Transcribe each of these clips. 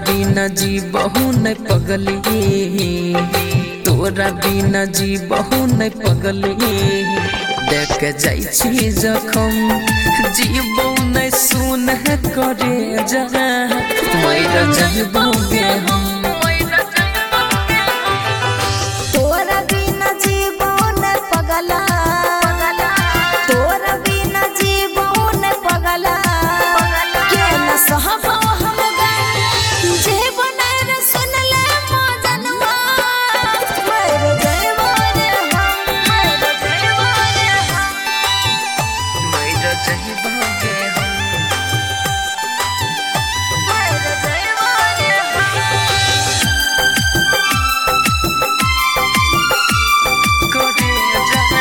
बिना जी बहु नहीं पगली, तोरा बिना जी बहु नहीं पगली। देख जाई छी जखम जीबो नहीं सुन करे जा, मर जाबोगे हम। तोरा बिना जीबो नहीं पगला, तोरा बिना जीबो नहीं पगला। के न सहबो हम गए जीबो नहीं रे सुन ले मजनवा। मर जाबो रे हम, मर जाबो रे हम, मर जाबोगे हम, मर जाबो रे हम, करे जा।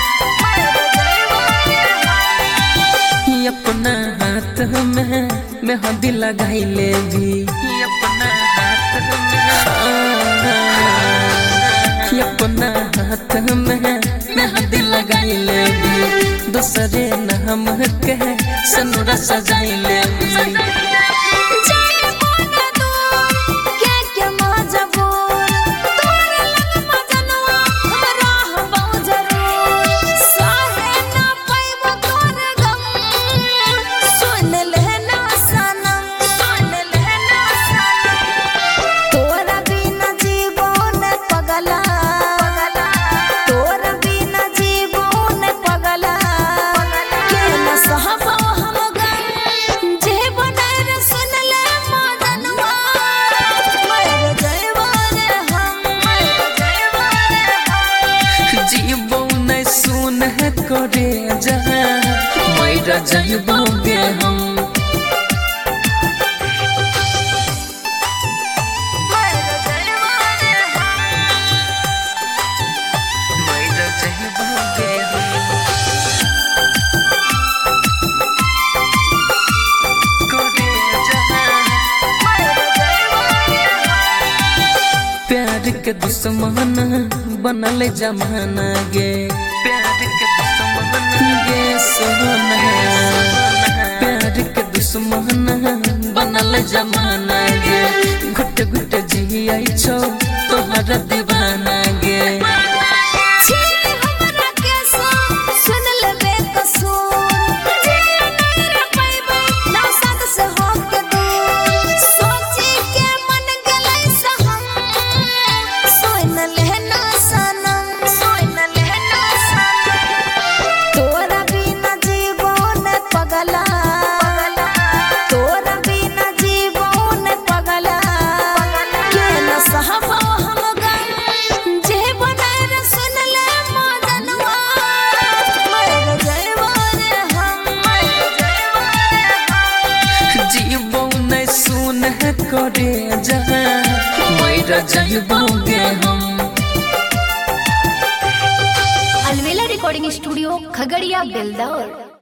अपना हाथ में मेहंदी लगाई ले भी, अपना हाथ में, अपना हाथ में मेहंदी लगाई ले भी। दूसरे नाम के सनुरा सजाई ले भी। जीबो नहीं सुन करे जा, मर जाबोगे हम। मर जाबोगे हम, करे जा। प्यार के दुश्मन बनल जमाना गे, प्यार के दुश्मन गे सोना। प्यार के दुश्मन बनल जमाना गे, घुट घुट जियाई छो तोहर दीवाना गे। जीबो नहीं सुन करे जा, मर जाबोगे हम। Alvela recording studio Khagaria Beldaur.